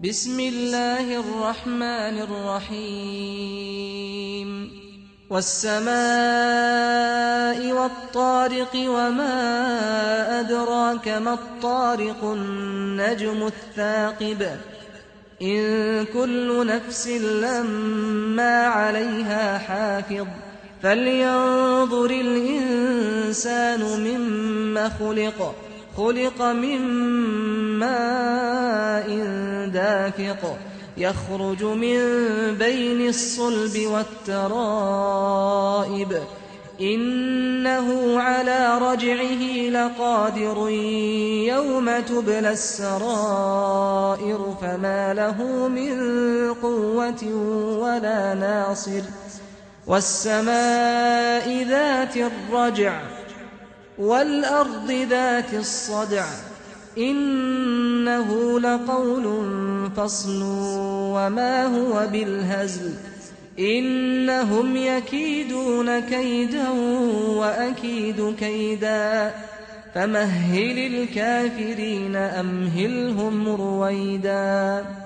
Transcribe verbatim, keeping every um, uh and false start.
بسم الله الرحمن الرحيم والسماء والطارق وما أدراك ما الطارق النجم الثاقب إن كل نفس لما عليها حافظ فلينظر الإنسان مما خلق خلق من ماء دافق يخرج من بين الصلب والترائب إنه على رجعه لقادر يوم تبلى السرائر فما له من قوة ولا ناصر والسماء ذات الرجع والأرض ذات الصدع إنه لقول فصل وما هو بالهزل إنهم يكيدون كيدا وأكيد كيدا فمهل الكافرين أمهلهم رويدا.